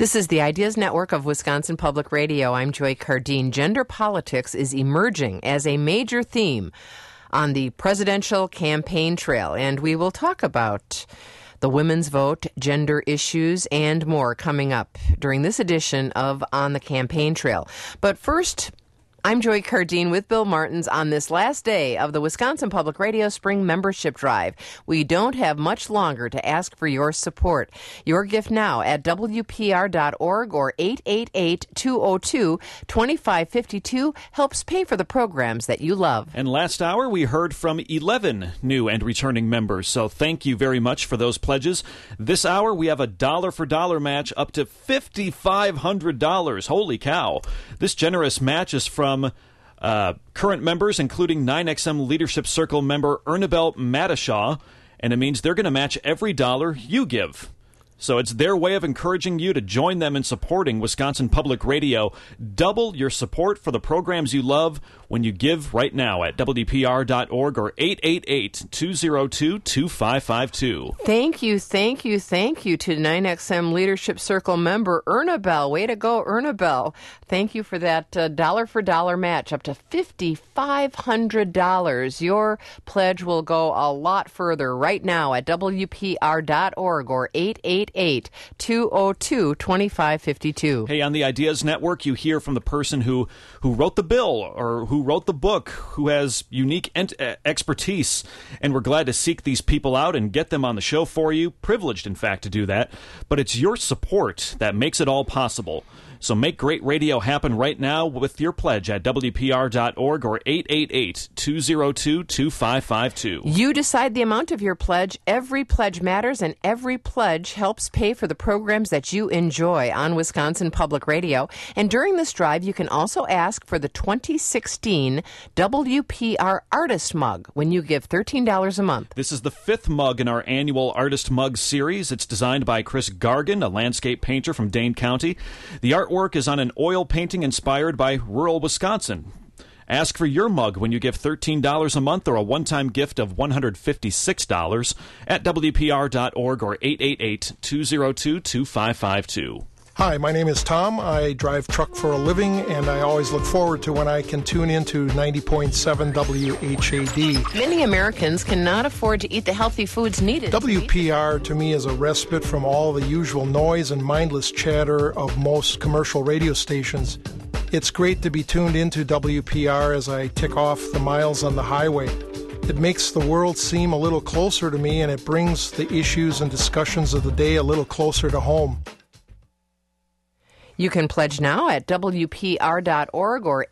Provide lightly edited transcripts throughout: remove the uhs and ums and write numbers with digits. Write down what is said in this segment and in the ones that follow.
This is the Ideas Network of Wisconsin Public Radio. I'm Joy Cardine. Gender politics is emerging as a major theme on the presidential campaign trail, and we will talk about the women's vote, gender issues, and more coming up during this edition of On the Campaign Trail. But first, I'm Joy Cardine with Bill Martins on this last day of the Wisconsin Public Radio Spring Membership Drive. We don't have much longer to ask for your support. Your gift now at WPR.org or 888-202-2552 helps pay for the programs that you love. And last hour, we heard from 11 new and returning members, so thank you very much for those pledges. This hour, we have a dollar-for-dollar match up to $5,500. Holy cow. This generous match is from current members, including 9XM Leadership Circle member Ernabel Matashaw, and it means they're going to match every dollar you give. So it's their way of encouraging you to join them in supporting Wisconsin Public Radio. Double your support for the programs you love when you give right now at WPR.org or 888-202-2552. Thank you to 9XM Leadership Circle member Ernabel. Way to go, Ernabel. Thank you for that dollar-for-dollar match, up to $5,500. Your pledge will go a lot further right now at WPR.org or 888-202-2552. Hey, on the Ideas Network, you hear from the person who wrote the bill or who wrote the book, who has unique expertise, and we're glad to seek these people out and get them on the show for you. Privileged, in fact, to do that. But it's your support that makes it all possible. So make great radio happen right now with your pledge at WPR.org or 888-202-2552. You decide the amount of your pledge. Every pledge matters, and every pledge helps pay for the programs that you enjoy on Wisconsin Public Radio. And during this drive, you can also ask for the 2016 WPR Artist Mug when you give $13 a month. This is the fifth mug in our annual Artist Mug series. It's designed by Chris Gargan, a landscape painter from Dane County. The artwork is on an oil painting inspired by rural Wisconsin. Ask for your mug when you give $13 a month or a one-time gift of $156 at WPR.org or 888-202-2552. Hi, my name is Tom. I drive truck for a living, and I always look forward to when I can tune into 90.7 WHAD. Many Americans cannot afford to eat the healthy foods needed. WPR, to me, is a respite from all the usual noise and mindless chatter of most commercial radio stations. It's great to be tuned into WPR as I tick off the miles on the highway. It makes the world seem a little closer to me, and it brings the issues and discussions of the day a little closer to home. You can pledge now at WPR.org or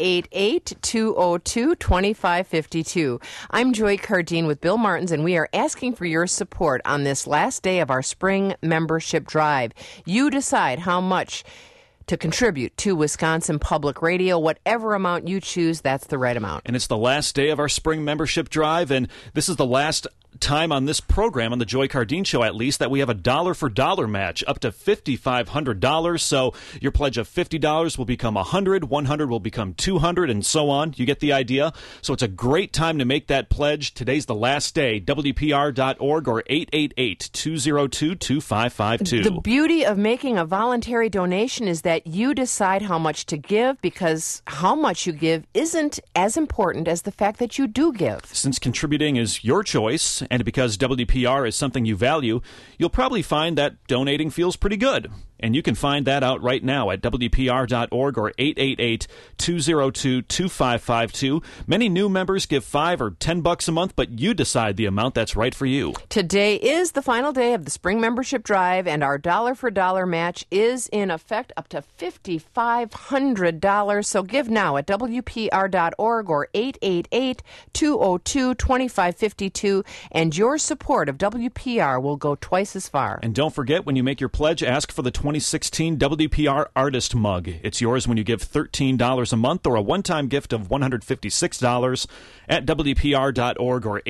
888-202-2552. I'm Joy Cardine with Bill Martins, and we are asking for your support on this last day of our spring membership drive. You decide how much to contribute to Wisconsin Public Radio. Whatever amount you choose, that's the right amount. And it's the last day of our spring membership drive, and this is the last time on this program, on the Joy Cardine Show at least, that we have a dollar-for-dollar match up to $5,500. So your pledge of $50 will become $100, $100 will become $200, and so on. You get the idea? So it's a great time to make that pledge. Today's the last day. WPR.org or 888-202-2552. The beauty of making a voluntary donation is that you decide how much to give, because how much you give isn't as important as the fact that you do give. Since contributing is your choice, and because WPR is something you value, you'll probably find that donating feels pretty good. And you can find that out right now at WPR.org or 888-202-2552. Many new members give $5 or $10 a month, but you decide the amount that's right for you. Today is the final day of the spring membership drive, and our dollar-for-dollar match is in effect up to $5,500. So give now at WPR.org or 888-202-2552, and your support of WPR will go twice as far. And don't forget, when you make your pledge, ask for the 2016 WPR Artist Mug. It's yours when you give $13 a month or a one-time gift of $156 at WPR.org or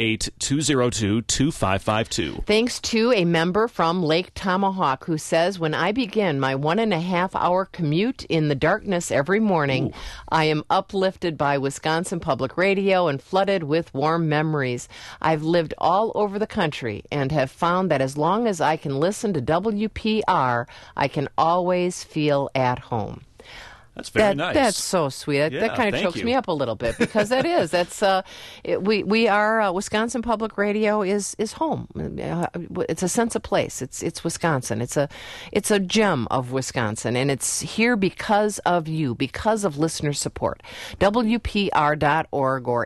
888-202-2552. Thanks to a member from Lake Tomahawk who says, when I begin my 1.5-hour commute in the darkness every morning, I am uplifted by Wisconsin Public Radio and flooded with warm memories. I've lived all over the country and have found that as long as I can listen to WPR, I can always feel at home. That's very nice. That's so sweet. That kind of chokes me up a little bit because we are Wisconsin Public Radio is home. It's a sense of place. It's Wisconsin. It's a gem of Wisconsin, and it's here because of you, because of listener support. WPR.org or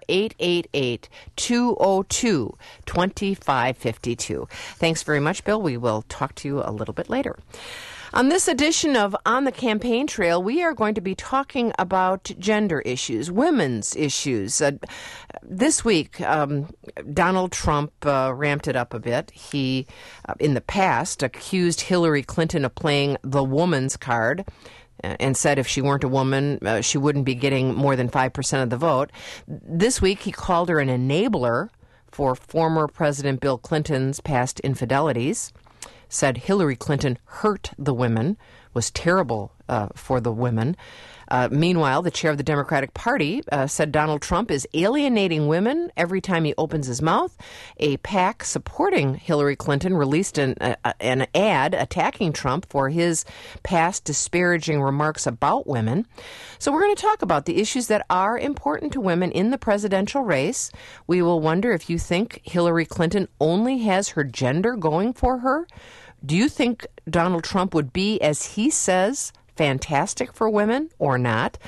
888-202-2552. Thanks very much, Bill. We will talk to you a little bit later. On this edition of On the Campaign Trail, we are going to be talking about gender issues, women's issues. This week, Donald Trump ramped it up a bit. He, in the past, accused Hillary Clinton of playing the woman's card and said if she weren't a woman, she wouldn't be getting more than 5% of the vote. This week, he called her an enabler for former President Bill Clinton's past infidelities. Said Hillary Clinton hurt the women, was terrible for the women. Meanwhile, the chair of the Democratic Party said Donald Trump is alienating women every time he opens his mouth. A PAC supporting Hillary Clinton released an ad attacking Trump for his past disparaging remarks about women. So we're going to talk about the issues that are important to women in the presidential race. We will wonder if you think Hillary Clinton only has her gender going for her. Do you think Donald Trump would be, as he says, fantastic for women or not?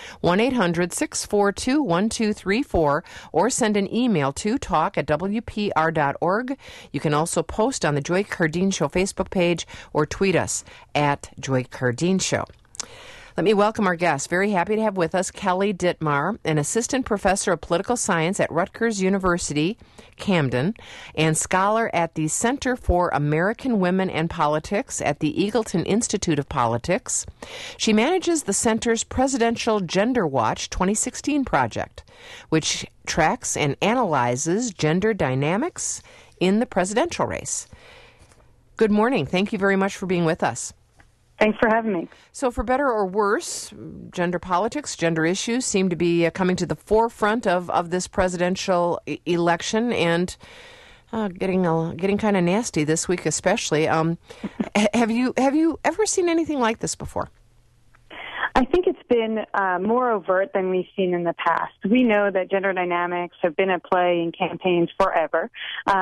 1-800-642-1234 or send an email to talk@wpr.org. You can also post on the Joy Cardeen Show Facebook page or tweet us at Joy Cardeen Show. Let me welcome our guest. Very happy to have with us Kelly Dittmar, an assistant professor of political science at Rutgers University, Camden, and scholar at the Center for American Women and Politics at the Eagleton Institute of Politics. She manages the center's Presidential Gender Watch 2016 project, which tracks and analyzes gender dynamics in the presidential race. Good morning. Thank you very much for being with us. Thanks for having me. So for better or worse, gender politics, gender issues seem to be coming to the forefront of this presidential election and getting kind of nasty this week especially. Have you ever seen anything like this before? I think it's been more overt than we've seen in the past. We know that gender dynamics have been at play in campaigns forever.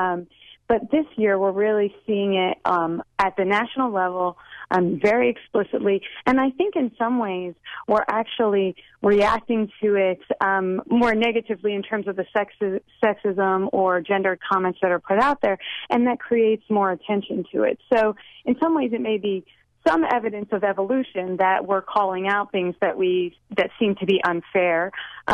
But this year we're really seeing it at the national level very explicitly. And I think in some ways we're actually reacting to it more negatively in terms of the sexism or gendered comments that are put out there, and that creates more attention to it. So in some ways it may be some evidence of evolution that we're calling out things that seem to be unfair.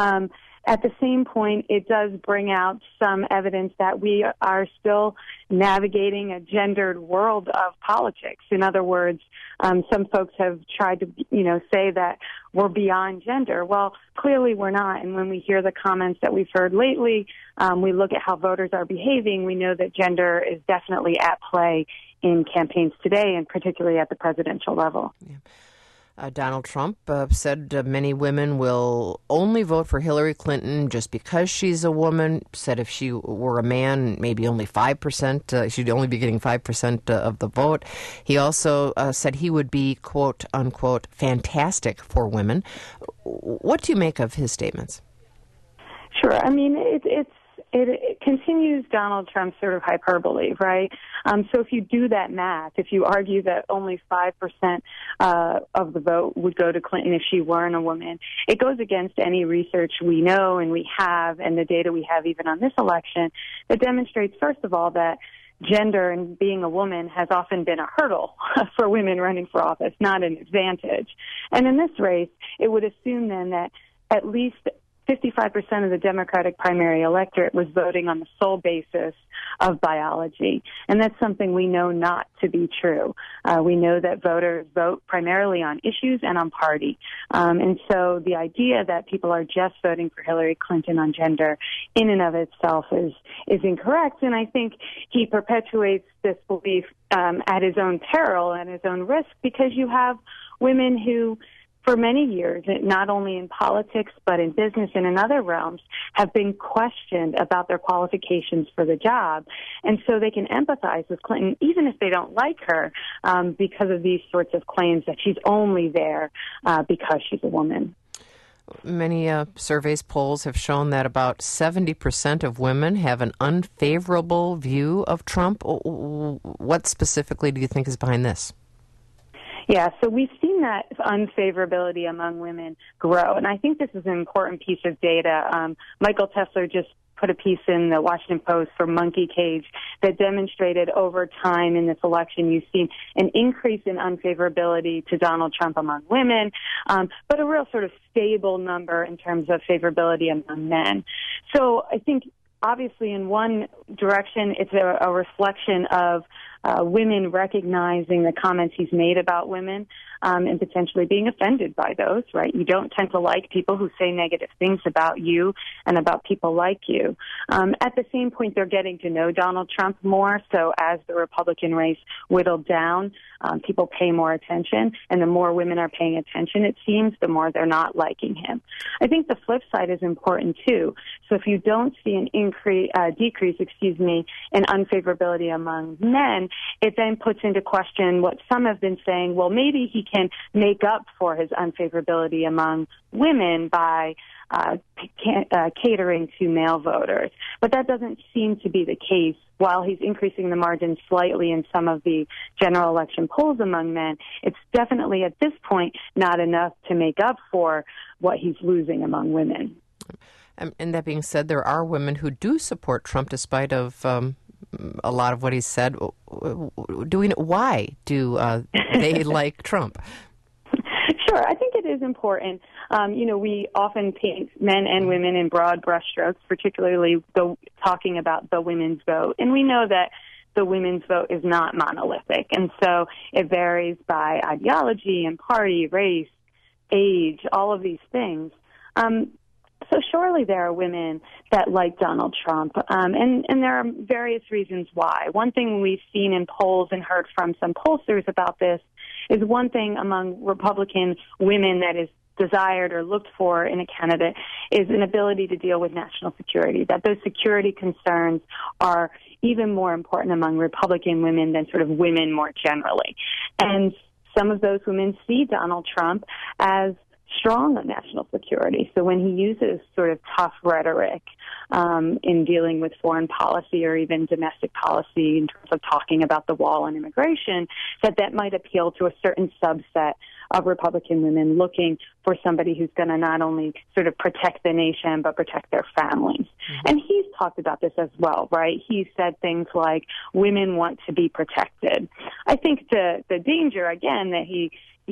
At the same point, it does bring out some evidence that we are still navigating a gendered world of politics. In other words, some folks have tried to, say that we're beyond gender. Well, clearly we're not. And when we hear the comments that we've heard lately, we look at how voters are behaving. We know that gender is definitely at play in campaigns today, and particularly at the presidential level. Yeah. Donald Trump said many women will only vote for Hillary Clinton just because she's a woman. Said if she were a man, maybe only 5%, she'd only be getting 5% of the vote. He also said he would be, quote, unquote, fantastic for women. What do you make of his statements? Sure. I mean, it continues Donald Trump's sort of hyperbole, right? So if you do that math, if you argue that only 5% of the vote would go to Clinton if she weren't a woman, it goes against any research we know and we have and the data we have even on this election that demonstrates, first of all, that gender and being a woman has often been a hurdle for women running for office, not an advantage. And in this race, it would assume then that at least 55% of the Democratic primary electorate was voting on the sole basis of biology. And that's something we know not to be true. We know that voters vote primarily on issues and on party. And so the idea that people are just voting for Hillary Clinton on gender in and of itself is incorrect. And I think he perpetuates this belief at his own peril and his own risk, because you have women who for many years, not only in politics but in business and in other realms, have been questioned about their qualifications for the job. And so they can empathize with Clinton, even if they don't like her, because of these sorts of claims that she's only there because she's a woman. Many surveys, polls have shown that about 70% of women have an unfavorable view of Trump. What specifically do you think is behind this? Yeah, so we've seen that unfavorability among women grow, and I think this is an important piece of data. Michael Tesler just put a piece in the Washington Post for Monkey Cage that demonstrated over time in this election you've seen an increase in unfavorability to Donald Trump among women, but a real sort of stable number in terms of favorability among men. So I think obviously in one direction it's a reflection of women recognizing the comments he's made about women and potentially being offended by those, right? You don't tend to like people who say negative things about you and about people like you. At the same point, they're getting to know Donald Trump more, so as the Republican race whittled down, people pay more attention, and the more women are paying attention, it seems, the more they're not liking him. I think the flip side is important, too. So if you don't see an decrease in unfavorability among men, it then puts into question what some have been saying, well, maybe he can make up for his unfavorability among women by catering to male voters. But that doesn't seem to be the case. While he's increasing the margin slightly in some of the general election polls among men, it's definitely at this point not enough to make up for what he's losing among women. And that being said, there are women who do support Trump despite of a lot of what he said. Why do they like Trump? Sure, I think it is important. We often paint men and women in broad brushstrokes, particularly talking about the women's vote. And we know that the women's vote is not monolithic. And so it varies by ideology and party, race, age, all of these things. So surely there are women that like Donald Trump, and there are various reasons why. One thing we've seen in polls and heard from some pollsters about this is one thing among Republican women that is desired or looked for in a candidate is an ability to deal with national security, that those security concerns are even more important among Republican women than sort of women more generally. And some of those women see Donald Trump as strong on national security. So when he uses sort of tough rhetoric in dealing with foreign policy or even domestic policy in terms of talking about the wall and immigration, that might appeal to a certain subset of Republican women looking for somebody who's going to not only sort of protect the nation but protect their families. Mm-hmm. And he's talked about this as well, right? He said things like, women want to be protected. I think the danger, again, that he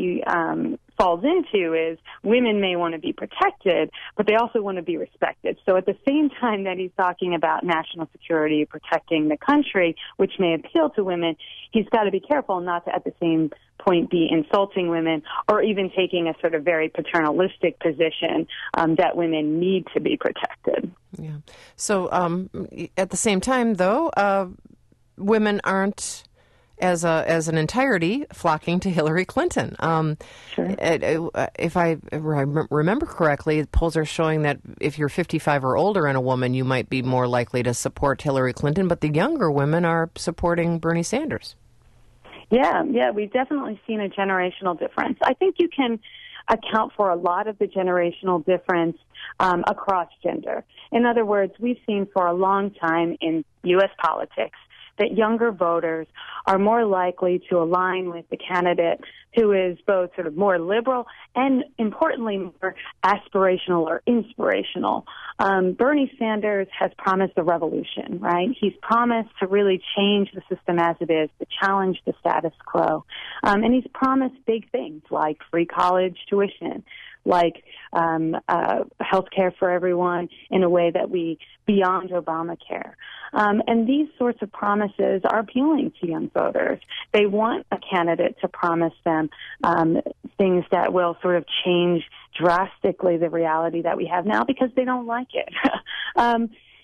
falls into is women may want to be protected, but they also want to be respected. So at the same time that he's talking about national security, protecting the country, which may appeal to women, he's got to be careful not to at the same point be insulting women or even taking a sort of very paternalistic position that women need to be protected. Yeah. So at the same time, though, women aren't as an entirety flocking to Hillary Clinton. Sure. If I remember correctly, polls are showing that if you're 55 or older and a woman, you might be more likely to support Hillary Clinton, but the younger women are supporting Bernie Sanders. Yeah, we've definitely seen a generational difference. I think you can account for a lot of the generational difference across gender. In other words, we've seen for a long time in U.S. politics that younger voters are more likely to align with the candidate who is both sort of more liberal and, importantly, more aspirational or inspirational. Bernie Sanders has promised a revolution, right? He's promised to really change the system as it is, to challenge the status quo. And he's promised big things like free college tuition, like health care for everyone in a way that beyond Obamacare. And these sorts of promises are appealing to young voters. They want a candidate to promise them things that will sort of change drastically the reality that we have now because they don't like it.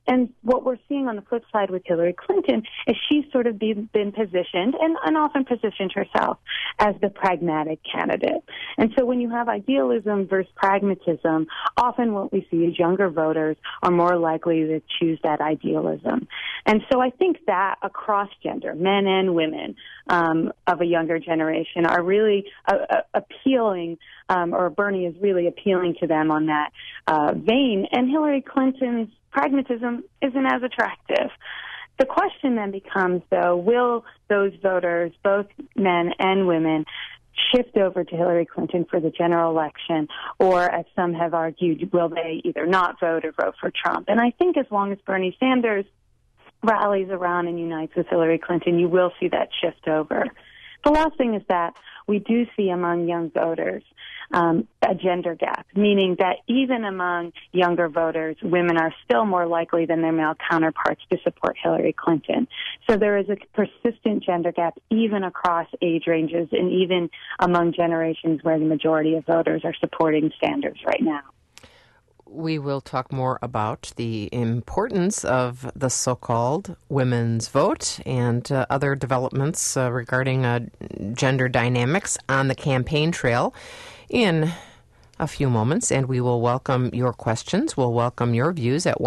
And what we're seeing on the flip side with Hillary Clinton is she's sort of been positioned and often positioned herself as the pragmatic candidate. And so when you have idealism versus pragmatism, often what we see is younger voters are more likely to choose that idealism. And so I think that across gender, men and women of a younger generation are really appealing, or Bernie is really appealing to them on that vein. And Hillary Clinton's pragmatism isn't as attractive. The question then becomes, though, will those voters, both men and women, shift over to Hillary Clinton for the general election, or, as some have argued, will they either not vote or vote for Trump? And I think as long as Bernie Sanders rallies around and unites with Hillary Clinton, you will see that shift over. The last thing is that we do see among young voters a gender gap, meaning that even among younger voters, women are still more likely than their male counterparts to support Hillary Clinton. So there is a persistent gender gap even across age ranges and even among generations where the majority of voters are supporting Sanders right now. We will talk more about the importance of the so-called women's vote and other developments regarding gender dynamics on the campaign trail in a few moments, and we will welcome your questions. We'll welcome your views at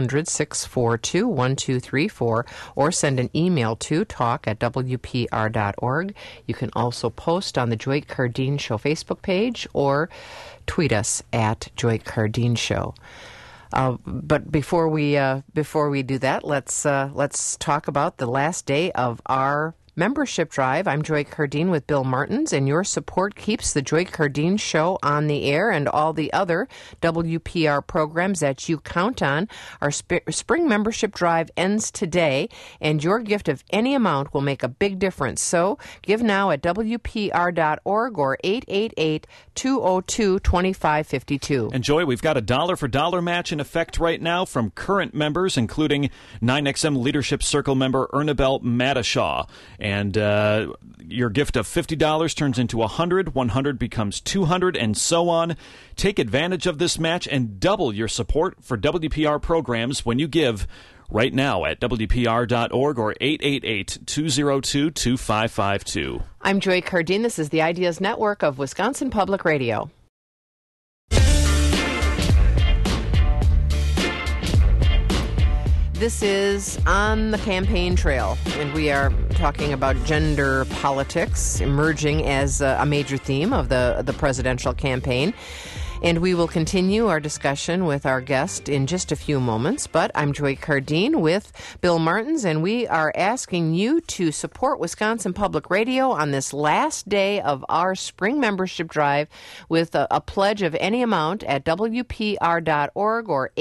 1-800-642-1234 or send an email to talk@wpr.org. You can also post on the Joy Cardeen Show Facebook page or tweet us at Joy Cardeen Show. But before we do that, let's talk about the last day of our membership drive. I'm Joy Cardeen with Bill Martins, and your support keeps the Joy Cardeen Show on the air and all the other WPR programs that you count on. Our spring membership drive ends today, and your gift of any amount will make a big difference. So give now at WPR.org or 888-202-2552. And Joy, we've got a $1 match in effect right now from current members, including 9XM Leadership Circle member Ernabel Matashaw. And your gift of $50 turns into $100, $100 becomes $200, and so on. Take advantage of this match and double your support for WPR programs when you give right now at WPR.org or 888-202-2552. I'm Joy Cardeen. This is the Ideas Network of Wisconsin Public Radio. This is On the Campaign Trail, and we are talking about gender politics emerging as a major theme of the presidential campaign. And we will continue our discussion with our guest in just a few moments. But I'm Joy Cardeen with Bill Martins, and we are asking you to support Wisconsin Public Radio on this last day of our spring membership drive with a pledge of any amount at WPR.org or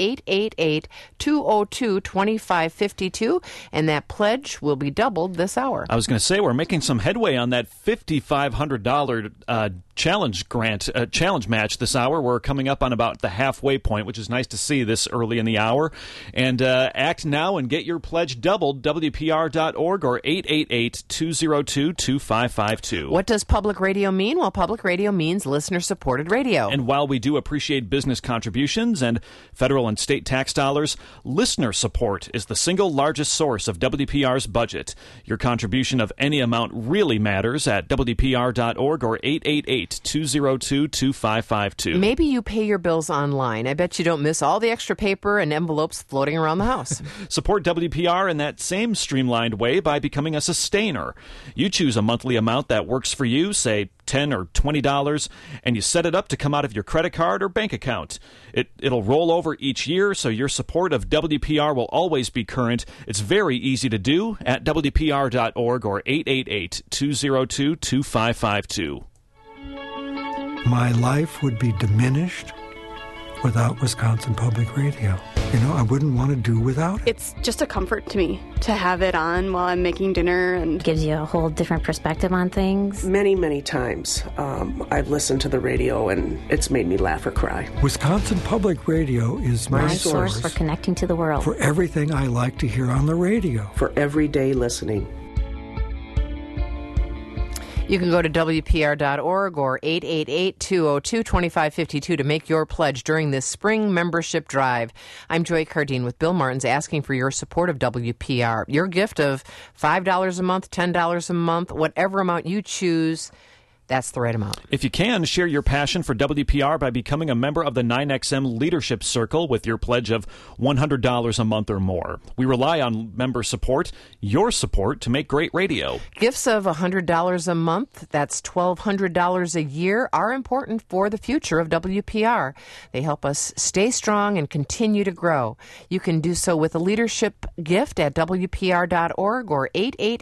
888-202-2552. And that pledge will be doubled this hour. I was going to say, we're making some headway on that $5,500 challenge match this hour. We're coming up on about the halfway point, which is nice to see this early in the hour. And act now and get your pledge doubled, WPR.org or 888-202-2552. What does public radio mean? Well, public radio means listener-supported radio. And while we do appreciate business contributions and federal and state tax dollars, listener support is the single largest source of WPR's budget. Your contribution of any amount really matters at WPR.org or 888-202-2552. Maybe you pay your bills online. I bet you don't miss all the extra paper and envelopes floating around the house. Support WPR in that same streamlined way by becoming a sustainer. You choose a monthly amount that works for you, say $10 or $20, and you set it up to come out of your credit card or bank account. It'll roll over each year, so your support of WPR will always be current. It's very easy to do at WPR.org or 888-202-2552. My life would be diminished without Wisconsin Public Radio. You know, I wouldn't want to do without it. It's just a comfort to me to have it on while I'm making dinner. And gives you a whole different perspective on things. Many, many times I've listened to the radio and it's made me laugh or cry. Wisconsin Public Radio is my source for connecting to the world. For everything I like to hear on the radio. For everyday listening. You can go to WPR.org or 888-202-2552 to make your pledge during this spring membership drive. I'm Joy Cardine with Bill Martins asking for your support of WPR. Your gift of $5 a month, $10 a month, whatever amount you choose, that's the right amount. If you can, share your passion for WPR by becoming a member of the 9XM Leadership Circle with your pledge of $100 a month or more. We rely on member support, your support, to make great radio. Gifts of $100 a month, that's $1,200 a year, are important for the future of WPR. They help us stay strong and continue to grow. You can do so with a leadership gift at WPR.org or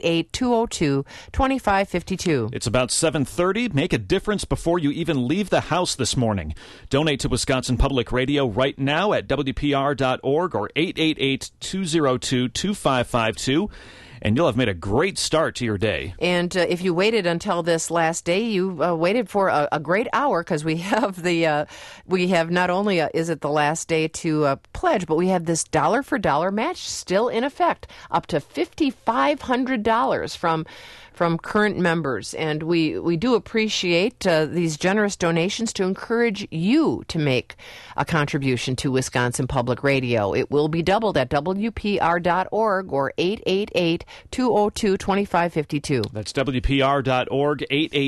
888-202-2552. It's about 7:30. Make a difference before you even leave the house this morning. Donate to Wisconsin Public Radio right now at WPR.org or 888-202-2552. And you'll have made a great start to your day. And if you waited until this last day, you waited for a great hour, because we have not only is it the last day to pledge, but we have this dollar for dollar match still in effect, up to $5,500 from current members. And we do appreciate these generous donations to encourage you to make a contribution to Wisconsin Public Radio. It will be doubled at WPR.org or 888-202-2552. That's WPR.org,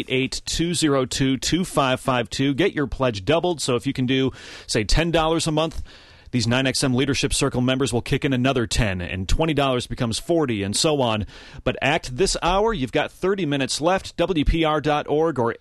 888-202-2552. Get your pledge doubled, so if you can do, say, $10 a month, these 9XM Leadership Circle members will kick in another $10, and $20 becomes $40, and so on. But act this hour. You've got 30 minutes left. WPR.org or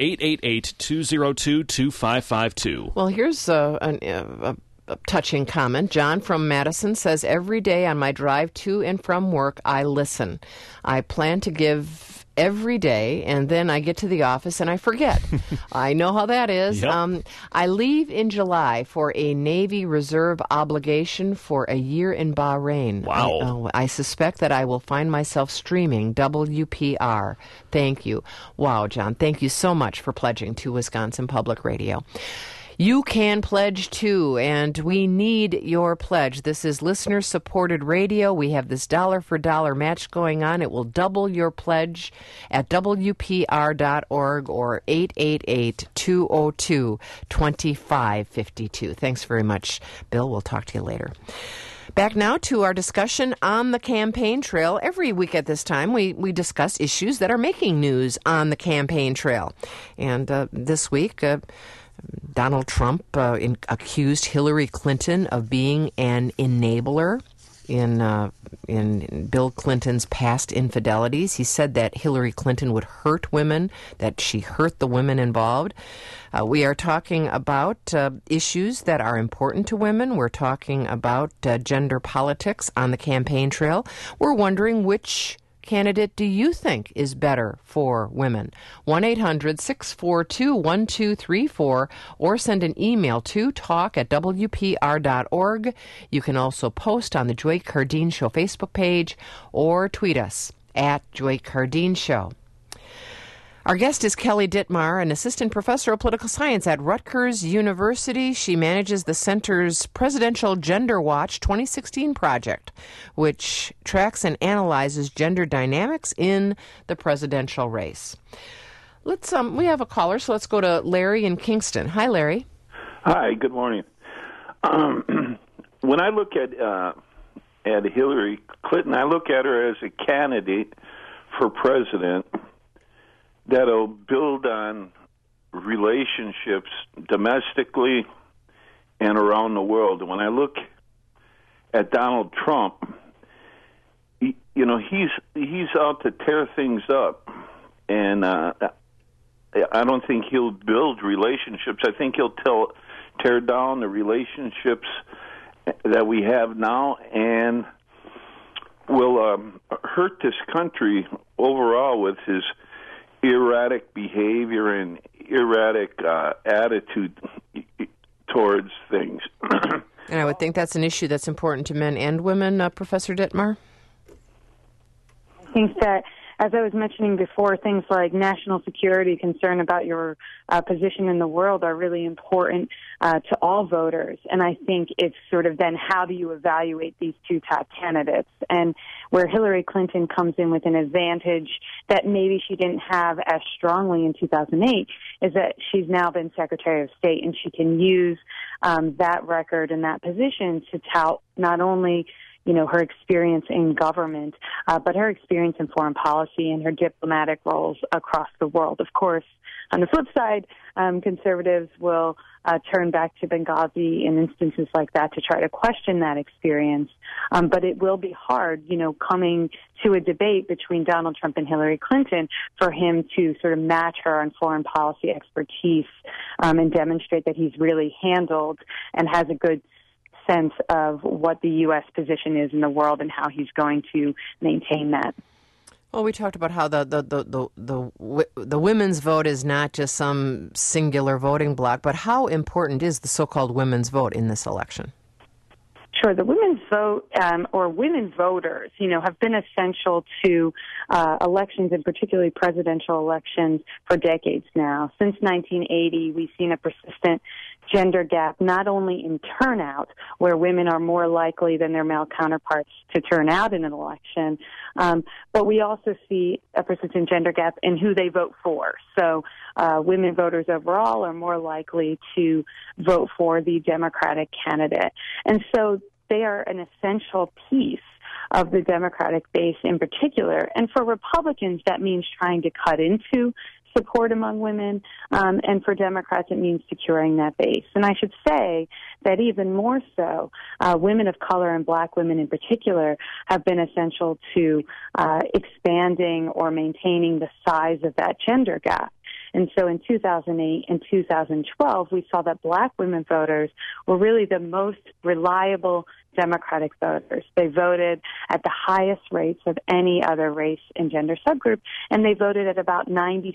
888-202-2552. Well, here's a touching comment. John from Madison says, every day on my drive to and from work, I listen. I plan to give every day, and then I get to the office and I forget. I know how that is. Yep. I leave in July for a Navy Reserve obligation for a year in Bahrain. Wow. I suspect that I will find myself streaming WPR. Thank you. Wow, John, thank you so much for pledging to Wisconsin Public Radio. You can pledge too, and we need your pledge. This is listener-supported radio. We have this dollar-for-dollar match going on. It will double your pledge at WPR.org or 888-202-2552. Thanks very much, Bill. We'll talk to you later. Back now to our discussion on the campaign trail. Every week at this time, we discuss issues that are making news on the campaign trail. And this week, Donald Trump accused Hillary Clinton of being an enabler in Bill Clinton's past infidelities. He said that Hillary Clinton would hurt women, that she hurt the women involved. We are talking about issues that are important to women. We're talking about gender politics on the campaign trail. We're wondering which candidate do you think is better for women? 1-800-642-1234 or send an email to talk@WPR.org. You can also post on the Joy Cardine Show Facebook page or tweet us at Joy Cardine Show. Our guest is Kelly Dittmar, an assistant professor of political science at Rutgers University. She manages the center's Presidential Gender Watch 2016 project, which tracks and analyzes gender dynamics in the presidential race. Let's we have a caller, so let's go to Larry in Kingston. Hi, Larry. Hi, good morning. When I look at Hillary Clinton, I look at her as a candidate for president that'll build on relationships domestically and around the world. And when I look at Donald Trump, he's out to tear things up, and I don't think he'll build relationships. I think he'll tear down the relationships that we have now, and will hurt this country overall with his erratic behavior and erratic attitude towards things. And I would think that's an issue that's important to men and women, Professor Dittmar? I think that as I was mentioning before, things like national security, concern about your position in the world are really important to all voters. And I think it's sort of then how do you evaluate these two top candidates? And where Hillary Clinton comes in with an advantage that maybe she didn't have as strongly in 2008 is that she's now been Secretary of State, and she can use that record and that position to tout not only her experience in government, but her experience in foreign policy and her diplomatic roles across the world. Of course, on the flip side, conservatives will turn back to Benghazi in instances like that to try to question that experience. But it will be hard, coming to a debate between Donald Trump and Hillary Clinton for him to sort of match her on foreign policy expertise and demonstrate that he's really handled and has a good sense of what the U.S. position is in the world and how he's going to maintain that. Well, we talked about how the women's vote is not just some singular voting bloc, but how important is the so-called women's vote in this election? Sure. The women's vote, or women voters, have been essential to elections, and particularly presidential elections, for decades now. Since 1980, we've seen a persistent gender gap, not only in turnout, where women are more likely than their male counterparts to turn out in an election, but we also see a persistent gender gap in who they vote for. So women voters overall are more likely to vote for the Democratic candidate. And so they are an essential piece of the Democratic base in particular. And for Republicans, that means trying to cut into support among women, and for Democrats, it means securing that base. And I should say that even more so, women of color and black women in particular have been essential to expanding or maintaining the size of that gender gap. And so in 2008 and 2012, we saw that black women voters were really the most reliable Democratic voters. They voted at the highest rates of any other race and gender subgroup, and they voted at about 96%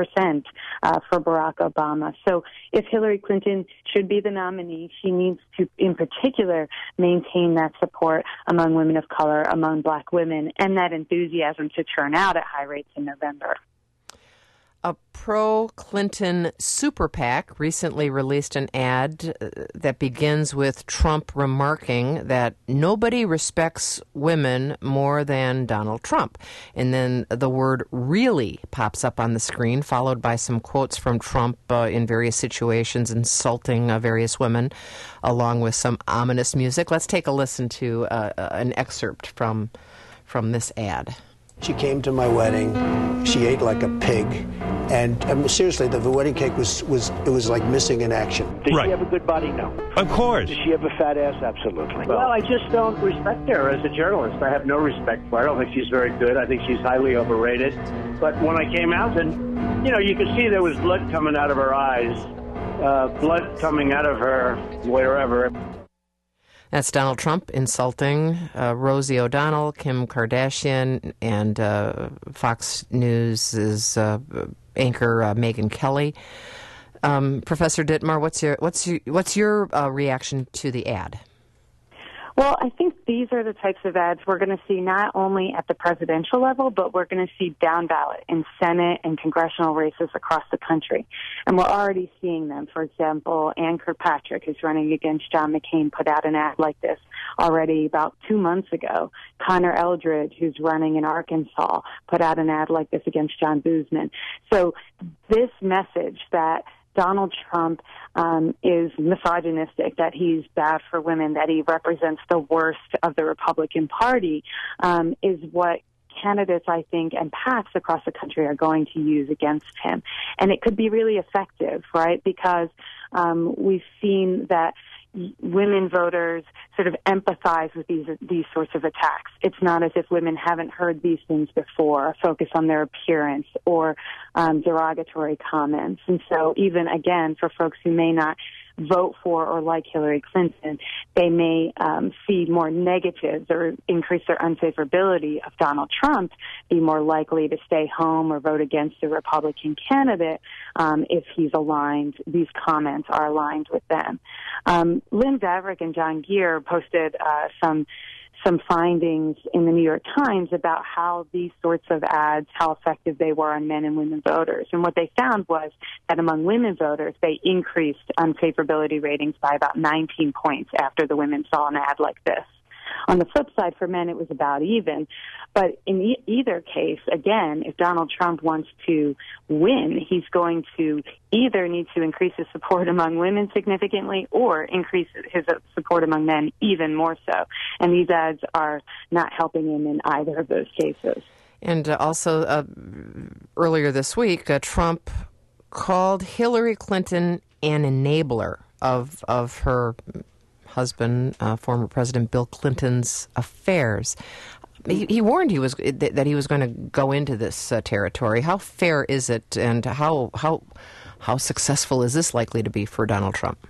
for Barack Obama. So if Hillary Clinton should be the nominee, she needs to, in particular, maintain that support among women of color, among black women, and that enthusiasm to turn out at high rates in November. A pro-Clinton super PAC recently released an ad that begins with Trump remarking that nobody respects women more than Donald Trump. And then the word really pops up on the screen, followed by some quotes from Trump in various situations insulting various women, along with some ominous music. Let's take a listen to an excerpt from this ad. She came to my wedding. She ate like a pig, and seriously, the wedding cake was like missing in action. Does she have a good body? No. Of course. Does she have a fat ass? Absolutely. Well, I just don't respect her as a journalist. I have no respect for her. I don't think she's very good. I think she's highly overrated. But when I came out, and you could see there was blood coming out of her eyes, blood coming out of her wherever. That's Donald Trump insulting Rosie O'Donnell, Kim Kardashian, and Fox News' anchor Megyn Kelly. Professor Dittmar, what's your reaction to the ad? Well, I think these are the types of ads we're going to see not only at the presidential level, but we're going to see down ballot in Senate and congressional races across the country. And we're already seeing them. For example, Ann Kirkpatrick, who's running against John McCain, put out an ad like this already about 2 months ago. Connor Eldridge, who's running in Arkansas, put out an ad like this against John Boozman. So this message that Donald Trump is misogynistic, that he's bad for women, that he represents the worst of the Republican Party, is what candidates, I think, and PACs across the country are going to use against him. And it could be really effective, right? Because we've seen that women voters sort of empathize with these sorts of attacks. It's not as if women haven't heard these things before, or focus on their appearance or derogatory comments. And so even, again, for folks who may not vote for or like Hillary Clinton, they may see more negatives or increase their unfavorability of Donald Trump, be more likely to stay home or vote against a Republican candidate if he's aligned, these comments are aligned with them. Lynn Vavreck and John Geer posted some some findings in the New York Times about how these sorts of ads, how effective they were on men and women voters. And what they found was that among women voters, they increased unfavorability ratings by about 19 points after the women saw an ad like this. On the flip side, for men, it was about even. But in either case, again, if Donald Trump wants to win, he's going to either need to increase his support among women significantly or increase his support among men even more so. And these ads are not helping him in either of those cases. And also, earlier this week, Trump called Hillary Clinton an enabler of her husband, former President Bill Clinton's affairs. He warned that he was going to go into this territory. How fair is it, and how successful is this likely to be for Donald Trump?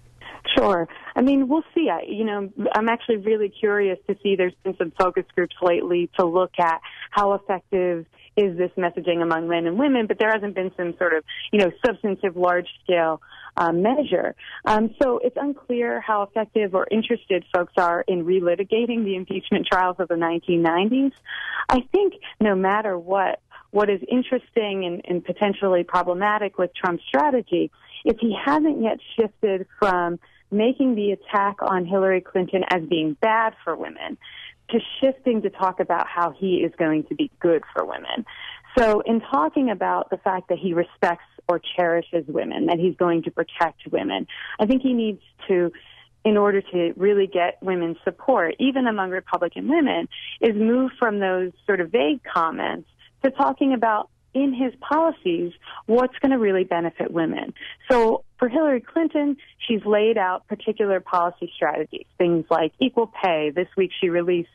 Sure. I mean, we'll see. I'm actually really curious to see. There's been some focus groups lately to look at how effective is this messaging among men and women, but there hasn't been some sort of, substantive large-scale measure. So it's unclear how effective or interested folks are in relitigating the impeachment trials of the 1990s. I think no matter what is interesting and potentially problematic with Trump's strategy is he hasn't yet shifted from making the attack on Hillary Clinton as being bad for women to shifting to talk about how he is going to be good for women. So in talking about the fact that he respects or cherishes women, that he's going to protect women, I think he needs to, in order to really get women's support, even among Republican women, is move from those sort of vague comments to talking about, in his policies, what's going to really benefit women. So for Hillary Clinton, she's laid out particular policy strategies, things like equal pay. This week she released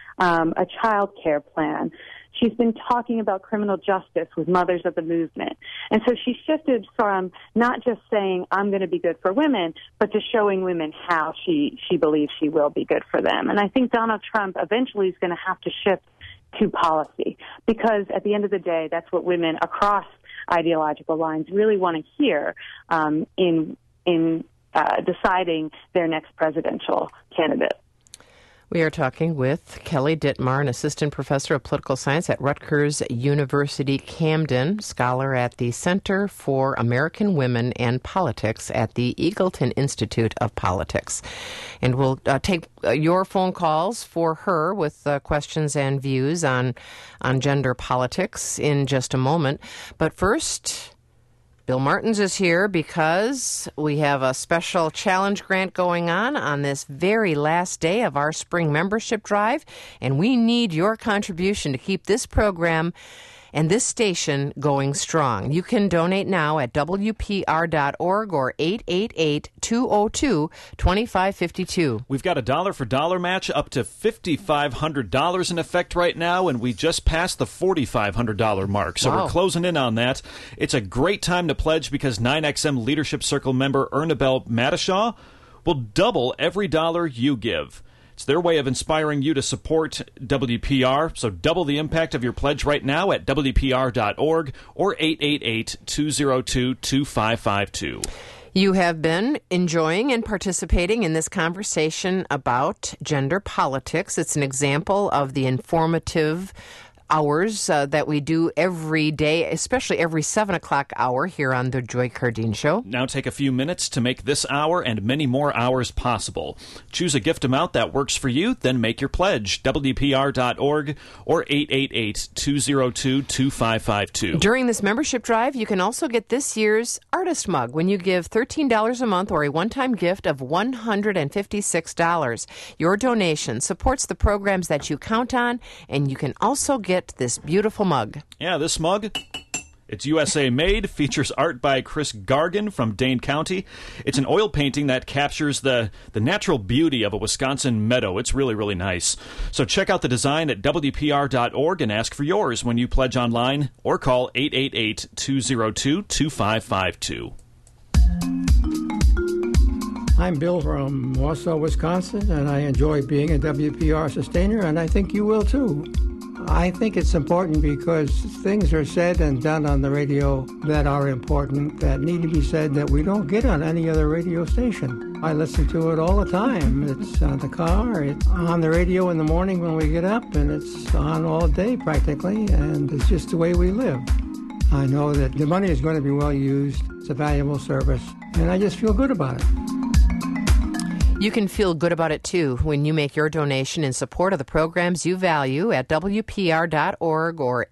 a child care plan. She's been talking about criminal justice with Mothers of the Movement. And so she shifted from not just saying, I'm going to be good for women, but to showing women how she believes she will be good for them. And I think Donald Trump eventually is going to have to shift to policy, because at the end of the day, that's what women across ideological lines really want to hear in deciding their next presidential candidate. We are talking with Kelly Dittmar, an assistant professor of political science at Rutgers University Camden, scholar at the Center for American Women and Politics at the Eagleton Institute of Politics. And we'll take your phone calls for her with questions and views on gender politics in just a moment. But first, Bill Martins is here because we have a special challenge grant going on this very last day of our spring membership drive, and we need your contribution to keep this program and this station going strong. You can donate now at WPR.org or 888-202-2552. We've got a dollar-for-dollar match up to $5,500 in effect right now, and we just passed the $4,500 mark. So We're closing in on that. It's a great time to pledge because 9XM Leadership Circle member Ernabelle Matashaw will double every dollar you give. It's their way of inspiring you to support WPR, so double the impact of your pledge right now at WPR.org or 888-202-2552. You have been enjoying and participating in this conversation about gender politics. It's an example of the informative hours that we do every day, especially every 7 o'clock hour here on The Joy Cardine Show. Now take a few minutes to make this hour and many more hours possible. Choose a gift amount that works for you, then make your pledge. WPR.org or 888-202-2552. During this membership drive, you can also get this year's artist mug when you give $13 a month or a one-time gift of $156. Your donation supports the programs that you count on, and you can also get this beautiful mug. Yeah, this mug, it's USA made, features art by Chris Gargan from Dane County. It's an oil painting that captures the natural beauty of a Wisconsin meadow. It's really, really nice. So check out the design at WPR.org and ask for yours when you pledge online or call 888-202-2552. I'm Bill from Wausau, Wisconsin, and I enjoy being a WPR sustainer, and I think you will too. I think it's important because things are said and done on the radio that are important, that need to be said, that we don't get on any other radio station. I listen to it all the time. It's on the car, it's on the radio in the morning when we get up, and it's on all day practically, and it's just the way we live. I know that the money is going to be well used. It's a valuable service, and I just feel good about it. You can feel good about it, too, when you make your donation in support of the programs you value at WPR.org or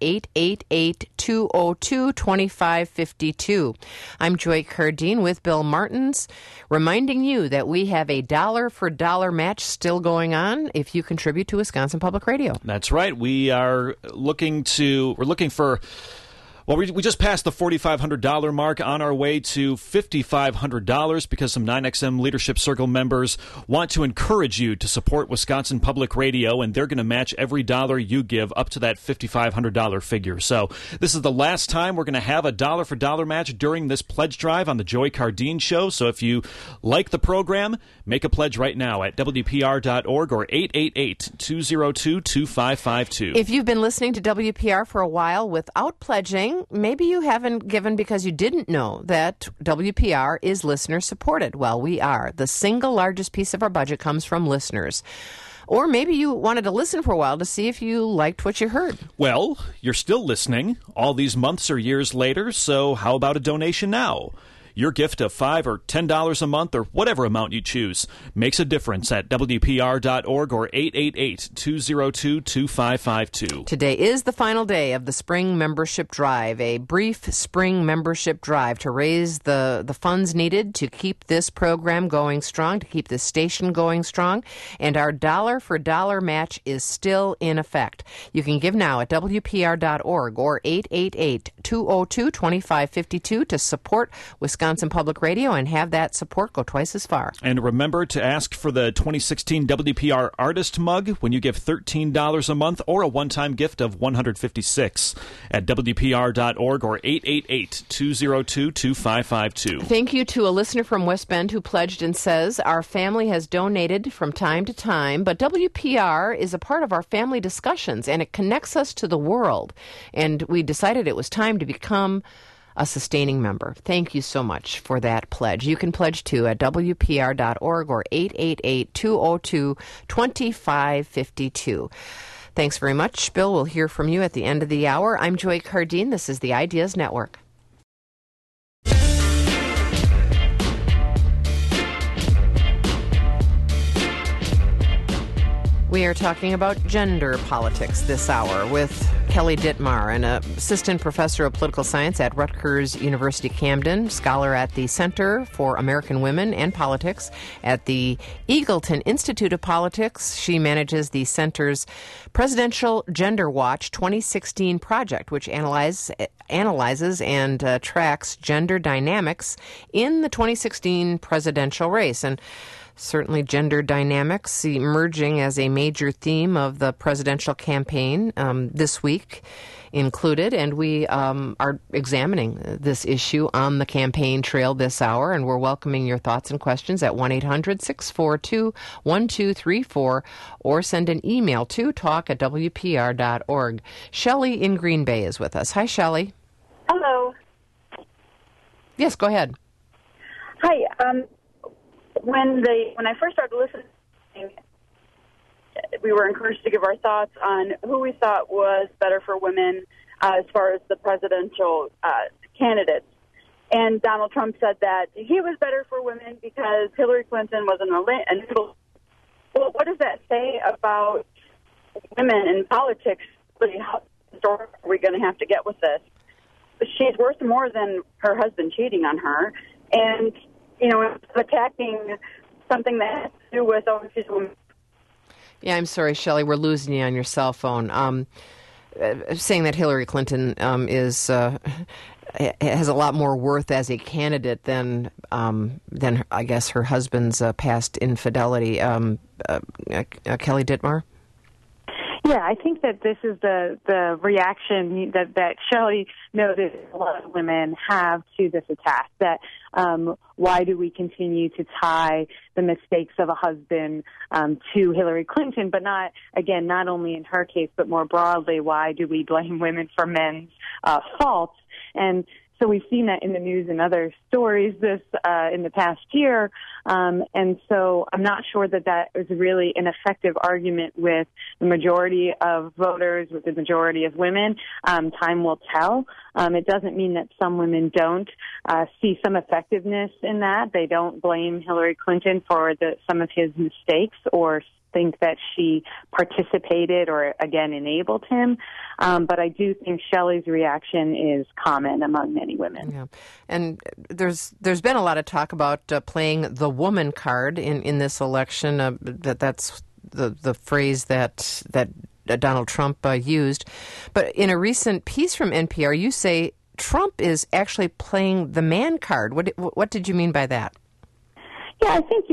888-202-2552. I'm Joy Cardine with Bill Martins, reminding you that we have a dollar-for-dollar match still going on if you contribute to Wisconsin Public Radio. That's right. We're looking for... Well, we just passed the $4,500 mark, on our way to $5,500 because some 9XM Leadership Circle members want to encourage you to support Wisconsin Public Radio, and they're going to match every dollar you give up to that $5,500 figure. So this is the last time we're going to have a dollar-for-dollar match during this pledge drive on the Joy Cardine Show. So if you like the program, make a pledge right now at WPR.org or 888-202-2552. If you've been listening to WPR for a while without pledging, maybe you haven't given because you didn't know that WPR is listener-supported. Well, we are. The single largest piece of our budget comes from listeners. Or maybe you wanted to listen for a while to see if you liked what you heard. Well, you're still listening all these months or years later, so how about a donation now? Your gift of $5 or $10 a month or whatever amount you choose makes a difference at WPR.org or 888-202-2552. Today is the final day of the Spring Membership Drive, a brief spring membership drive to raise the funds needed to keep this program going strong, to keep this station going strong, and our dollar-for-dollar match is still in effect. You can give now at WPR.org or 888-202-2552 to support Wisconsin Public Radio and have that support go twice as far. And remember to ask for the 2016 WPR Artist Mug when you give $13 a month or a one-time gift of $156 at WPR.org or 888-202-2552. Thank you to a listener from West Bend who pledged and says, our family has donated from time to time, but WPR is a part of our family discussions and it connects us to the world. And we decided it was time to become a sustaining member. Thank you so much for that pledge. You can pledge too at WPR.org or 888-202-2552. Thanks very much, Bill. We'll hear from you at the end of the hour. I'm Joy Cardine. This is the Ideas Network. We are talking about gender politics this hour with Kelly Dittmar, an assistant professor of political science at Rutgers University Camden, scholar at the Center for American Women and Politics at the Eagleton Institute of Politics. She manages the center's Presidential Gender Watch 2016 project, which analyzes and tracks gender dynamics in the 2016 presidential race. And certainly gender dynamics emerging as a major theme of the presidential campaign this week included. And we are examining this issue on the campaign trail this hour, and we're welcoming your thoughts and questions at 1-800-642-1234 or send an email to talk@WPR.org. Shelley in Green Bay is with us. Hi, Shelley. Hello. Yes, go ahead. Hi. When I first started listening, we were encouraged to give our thoughts on who we thought was better for women as far as the presidential candidates. And Donald Trump said that he was better for women because Hillary Clinton was an well, what does that say about women in politics? How far are we going to have to get with this? She's worth more than her husband cheating on her. And attacking something that has to do with, she's a woman. Yeah, I'm sorry, Shelley, we're losing you on your cell phone. Saying that Hillary Clinton has a lot more worth as a candidate than I guess her husband's past infidelity. Kelly Dittmar? Yeah, I think that this is the reaction that Shelley noted a lot of women have to this attack, that why do we continue to tie the mistakes of a husband to Hillary Clinton, but not only in her case, but more broadly, why do we blame women for men's faults? And so we've seen that in the news and other stories in the past year, and so I'm not sure that is really an effective argument with the majority of voters, with the majority of women. Time will tell. It doesn't mean that some women don't see some effectiveness in that. They don't blame Hillary Clinton for some of his mistakes or think that she participated or, again, enabled him. But I do think Shelley's reaction is common among many women. Yeah. And there's been a lot of talk about playing the woman card in this election. That's the phrase that Donald Trump used. But in a recent piece from NPR, you say Trump is actually playing the man card. What did you mean by that? Yeah, I think,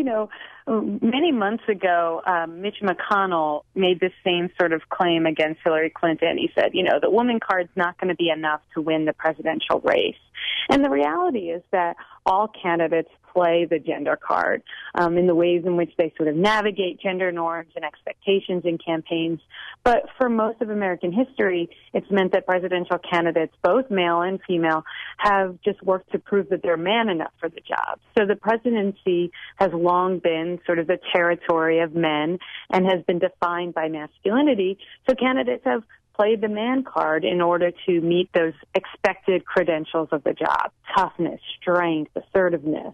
many months ago, Mitch McConnell made this same sort of claim against Hillary Clinton. He said, the woman card's not going to be enough to win the presidential race. And the reality is that all candidates play the gender card in the ways in which they sort of navigate gender norms and expectations in campaigns. But for most of American history, it's meant that presidential candidates, both male and female, have just worked to prove that they're man enough for the job. So the presidency has long been sort of the territory of men and has been defined by masculinity. So candidates have played the man card in order to meet those expected credentials of the job: toughness, strength, assertiveness.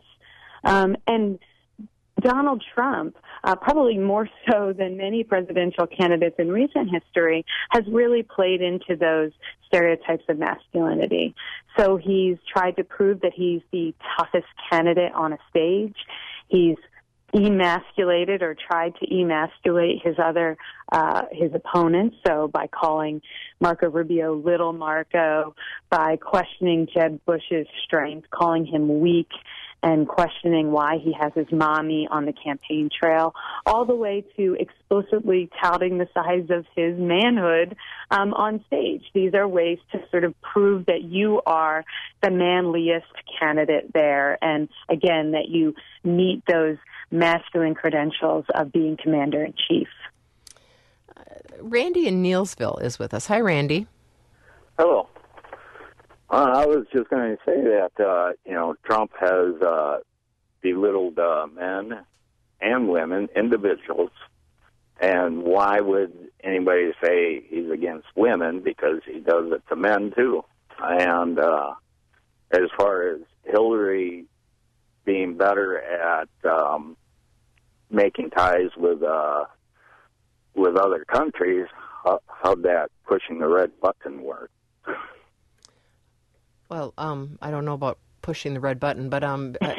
And Donald Trump, probably more so than many presidential candidates in recent history, has really played into those stereotypes of masculinity. So he's tried to prove that he's the toughest candidate on a stage. He's emasculated or tried to emasculate his opponents, so by calling Marco Rubio Little Marco, by questioning Jeb Bush's strength, calling him weak, and questioning why he has his mommy on the campaign trail, all the way to explicitly touting the size of his manhood on stage. These are ways to sort of prove that you are the manliest candidate there, and again, that you meet those masculine credentials of being commander-in-chief. Randy in Neelsville is with us. Hi, Randy. Hello. I was just going to say that, Trump has belittled men and women, individuals, and why would anybody say he's against women? Because he does it to men, too. And as far as Hillary being better at making ties with other countries, how'd that pushing the red button work? Well, I don't know about pushing the red button, but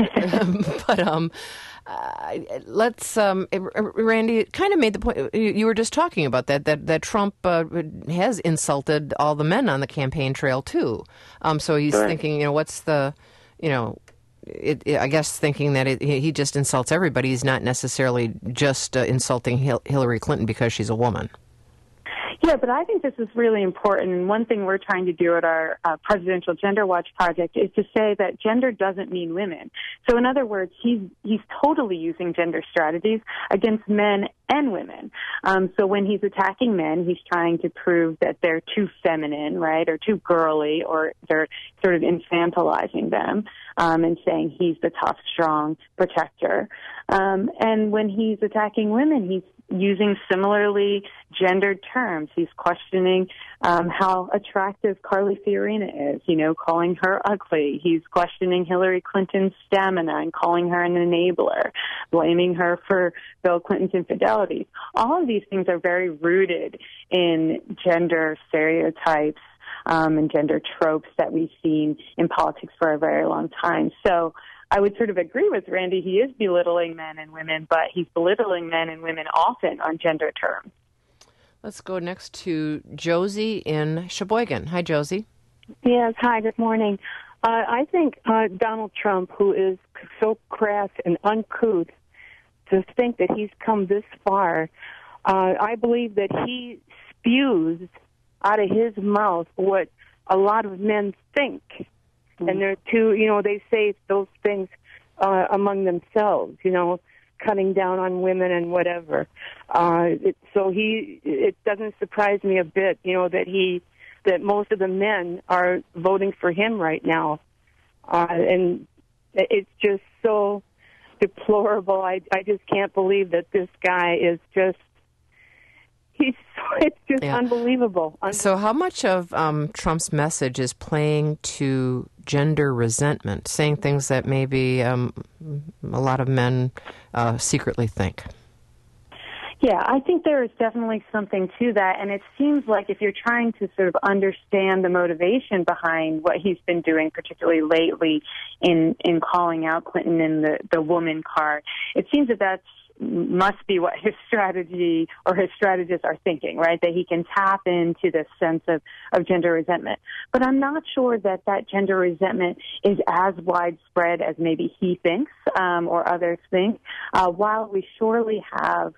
let's. Randy kind of made the point. You were just talking about that Trump has insulted all the men on the campaign trail too. So he's thinking, what's the, I guess thinking that he just insults everybody. He's not necessarily just insulting Hillary Clinton because she's a woman. Yeah, but I think this is really important. And one thing we're trying to do at our Presidential Gender Watch project is to say that gender doesn't mean women. So in other words, he's totally using gender strategies against men and women. So when he's attacking men, he's trying to prove that they're too feminine, right, or too girly, or they're sort of infantilizing them and saying he's the tough, strong protector. And when he's attacking women, he's using similarly gendered terms. He's questioning how attractive Carly Fiorina is, calling her ugly. He's questioning Hillary Clinton's stamina and calling her an enabler, blaming her for Bill Clinton's infidelities. All of these things are very rooted in gender stereotypes and gender tropes that we've seen in politics for a very long time. So I would sort of agree with Randy. He is belittling men and women, but he's belittling men and women often on gender terms. Let's go next to Josie in Sheboygan. Hi, Josie. Yes, hi, good morning. I think Donald Trump, who is so crass and uncouth to think that he's come this far, I believe that he spews out of his mouth what a lot of men think. And they're they say those things among themselves, cutting down on women and whatever. It doesn't surprise me a bit, that most of the men are voting for him right now. And it's just so deplorable. I just can't believe that this guy is just, it's just unbelievable. So how much of Trump's message is playing to gender resentment, saying things that maybe a lot of men secretly think? Yeah, I think there is definitely something to that, and it seems like if you're trying to sort of understand the motivation behind what he's been doing, particularly lately in calling out Clinton in the woman card, it seems that must be what his strategy or his strategists are thinking, right? That he can tap into this sense of gender resentment. But I'm not sure that gender resentment is as widespread as maybe he thinks or others think. While we surely have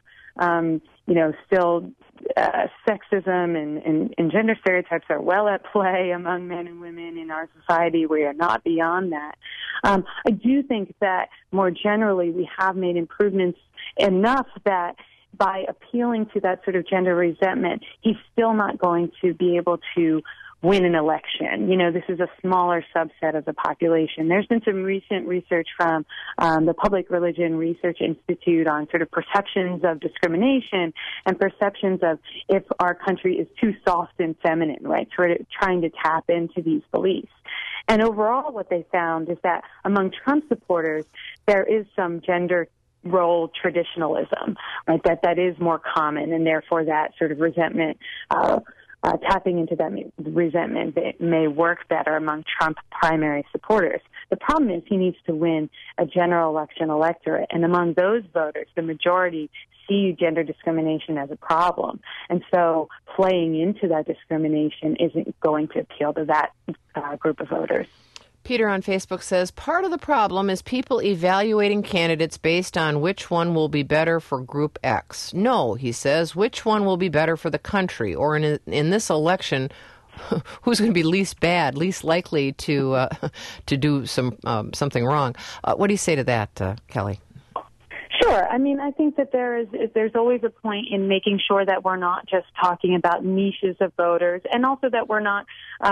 still sexism and gender stereotypes are well at play among men and women in our society. We are not beyond that. I do think that more generally we have made improvements enough that by appealing to that sort of gender resentment, he's still not going to be able to win an election. This is a smaller subset of the population. There's been some recent research from the Public Religion Research Institute on sort of perceptions of discrimination and perceptions of if our country is too soft and feminine, right, trying to tap into these beliefs. And overall what they found is that among Trump supporters, there is some gender role traditionalism, right, that is more common, and therefore that sort of resentment tapping into that resentment may work better among Trump primary supporters. The problem is he needs to win a general election electorate, and among those voters, the majority see gender discrimination as a problem. And so playing into that discrimination isn't going to appeal to that group of voters. Peter on Facebook says, part of the problem is people evaluating candidates based on which one will be better for Group X. No, he says, which one will be better for the country? Or in this election, who's going to be least bad, least likely to do something wrong? What do you say to that, Kelly? Sure. I mean, I think that there's always a point in making sure that we're not just talking about niches of voters, and also that we're not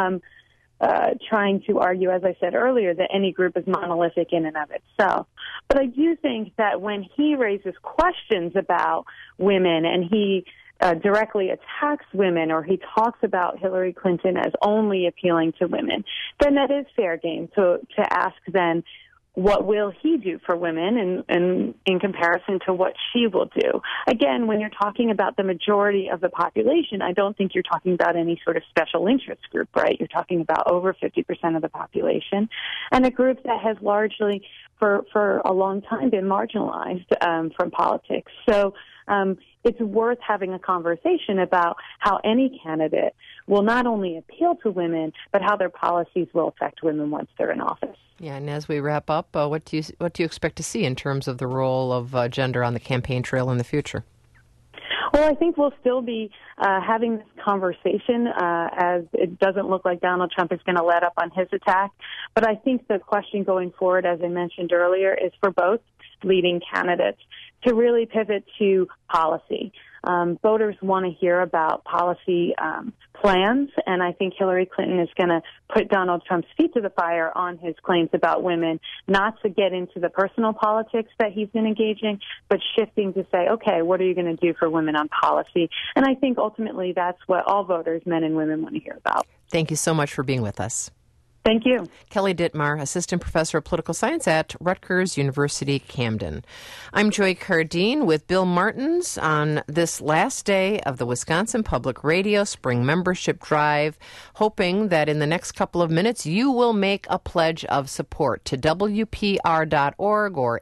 trying to argue, as I said earlier, that any group is monolithic in and of itself. But I do think that when he raises questions about women and he directly attacks women, or he talks about Hillary Clinton as only appealing to women, then that is fair game to ask then, what will he do for women and in comparison to what she will do? Again, when you're talking about the majority of the population, I don't think you're talking about any sort of special interest group, right? You're talking about over 50% of the population, and a group that has largely, for a long time, been marginalized from politics. So it's worth having a conversation about how any candidate will not only appeal to women, but how their policies will affect women once they're in office. Yeah, and as we wrap up, what do you expect to see in terms of the role of gender on the campaign trail in the future? Well, I think we'll still be having this conversation as it doesn't look like Donald Trump is going to let up on his attack. But I think the question going forward, as I mentioned earlier, is for both leading candidates to really pivot to policy. Voters want to hear about policy plans, and I think Hillary Clinton is going to put Donald Trump's feet to the fire on his claims about women, not to get into the personal politics that he's been engaging, but shifting to say, okay, what are you going to do for women on policy? And I think ultimately that's what all voters, men and women, want to hear about. Thank you so much for being with us. Thank you. Kelly Dittmar, Assistant Professor of Political Science at Rutgers University, Camden. I'm Joy Cardine with Bill Martins on this last day of the Wisconsin Public Radio Spring Membership Drive, hoping that in the next couple of minutes you will make a pledge of support to WPR.org or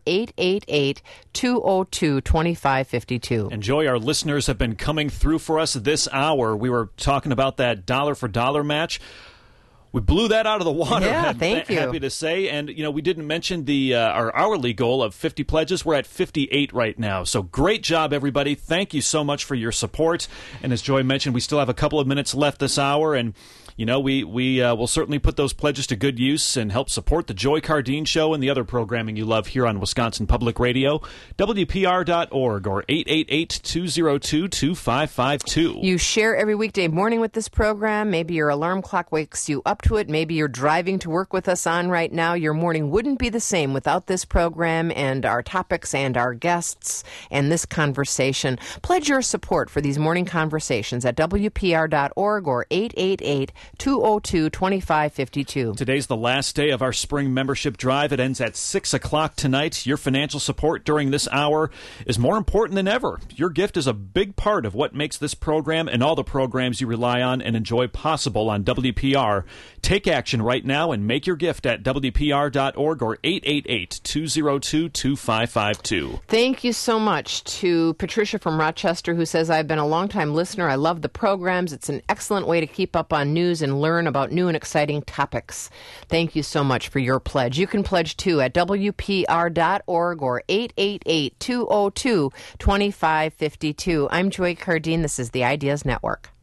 888-202-2552. And Joy, our listeners have been coming through for us this hour. We were talking about that dollar-for-dollar match. We blew that out of the water. Yeah, thank you. Happy to say. And, we didn't mention our hourly goal of 50 pledges. We're at 58 right now. So great job, everybody. Thank you so much for your support. And as Joy mentioned, we still have a couple of minutes left this hour. And, we will certainly put those pledges to good use and help support the Joy Cardeen Show and the other programming you love here on Wisconsin Public Radio. WPR.org or 888-202-2552. You share every weekday morning with this program. Maybe your alarm clock wakes you up to it. Maybe you're driving to work with us on right now. Your morning wouldn't be the same without this program and our topics and our guests and this conversation. Pledge your support for these morning conversations at WPR.org or 888-202-2552. Today's the last day of our spring membership drive. It ends at 6 o'clock tonight. Your financial support during this hour is more important than ever. Your gift is a big part of what makes this program and all the programs you rely on and enjoy possible on WPR. Take action right now and make your gift at WPR.org or 888-202-2552. Thank you so much to Patricia from Rochester, who says, I've been a longtime listener. I love the programs. It's an excellent way to keep up on news and learn about new and exciting topics. Thank you so much for your pledge. You can pledge too at WPR.org or 888-202-2552. I'm Joy Cardeen. This is the Ideas Network.